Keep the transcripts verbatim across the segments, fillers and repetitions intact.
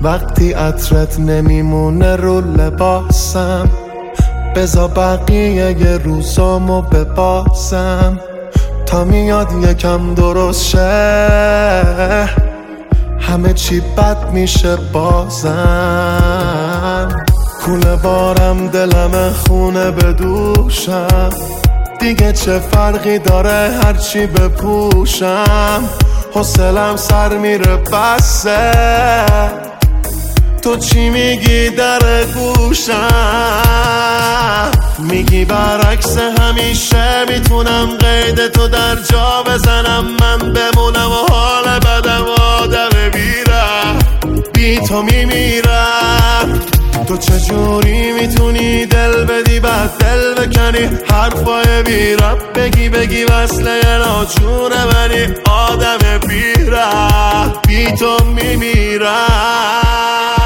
وقتی عطرت نمیمونه رو لباسم، بذار بقیه یه روزامو ببازم تا میاد یکم درست شه، همه چی بد میشه بازم. کوله بارم دلم خونه بدوشم، دیگه چه فرقی داره هرچی بپوشم، حوصلم سر میره بسه، تو چی میگی در گوشم؟ میگی برعکس همیشه میتونم قید تو در جا بزنم، من بمونم و حال بدم آدم بیرم، بی تو میمیرم. تو چجوری میتونی دل بدی بعد دل بکنی، حرفای بیرم بگی بگی وصله ناجونه منی، آدم بیرم بی تو میمیرم.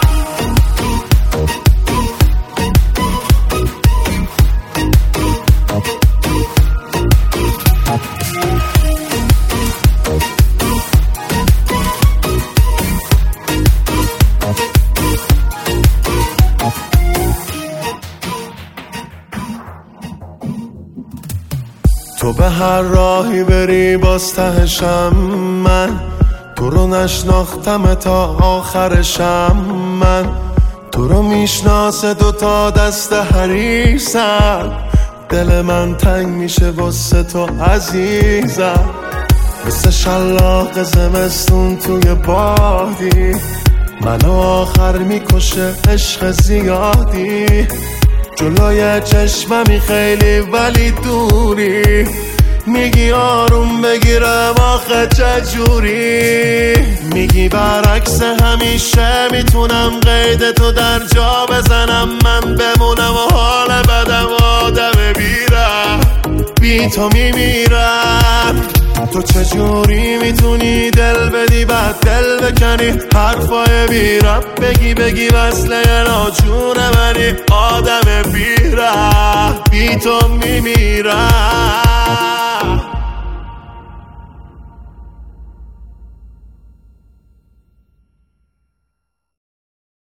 تو به هر راهی بری باز تهشم من، تو رو نشناختم تا آخرشم من، تو رو میشناسه دوتا دست حریصم، دل من تنگ میشه واسه تو عزیزم، مثل شلاق زمستون توی بادی، منو آخر میکشه عشق زیادی، جلوی چشممی خیلی ولی دوری، میگی آروم بگیرم آخه چجوری؟ میگی برعکس همیشه میتونم قید تو در جا بزنم، من بمونم و حال بدم آدم بیرم، بی تو میمیرم. تو چجوری میتونی دل بدی بعد دل بکنی، حرفای بیرم بگی بگی وصله ناجونه منی، آدم بیرم بی تو میمیرم.